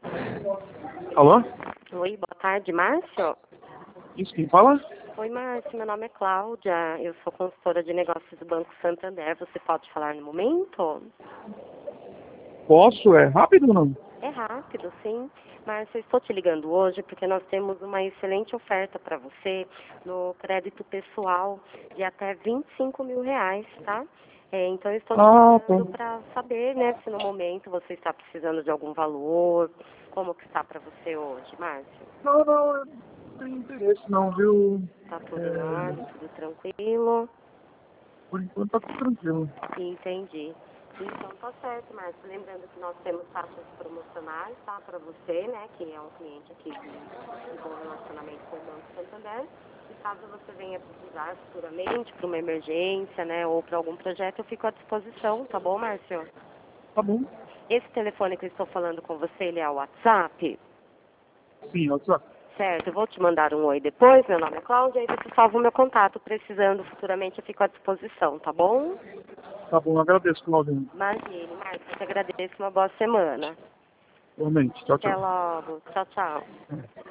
Alô? Oi, boa tarde, Márcio. Isso, quem fala? Oi, Márcio, meu nome é Cláudia, eu sou consultora de negócios do Banco Santander. Você pode falar no momento? Posso? É rápido ou não? É rápido, sim. Márcio, eu estou te ligando hoje porque nós temos uma excelente oferta para você no crédito pessoal de até R$ 25.000, tá? Então, eu estou te Tá. ligando para saber, né, se no momento você está precisando de algum valor, como que está para você hoje, Márcio? Não, eu não tenho interesse não, viu? Tá tudo em ordem, tudo tranquilo? Por enquanto tá tudo tranquilo. Entendi. Então tá certo, Márcio. Lembrando que nós temos taxas promocionais, tá? Para você, né? Que é um cliente aqui de bom relacionamento com o Banco Santander. E caso você venha precisar futuramente para uma emergência, né? Ou para algum projeto, eu fico à disposição, tá bom, Márcio? Tá bom? Esse telefone que eu estou falando com você, ele é o WhatsApp? Sim, WhatsApp. Certo, eu vou te mandar um oi depois. Meu nome é Cláudia e você salva o meu contato. Precisando futuramente, eu fico à disposição, tá bom? Tá bom, agradeço, Claudinho. Imagine, Márcio, eu te agradeço. Uma boa semana. Igualmente. Tchau, Até tchau. logo. Tchau, tchau.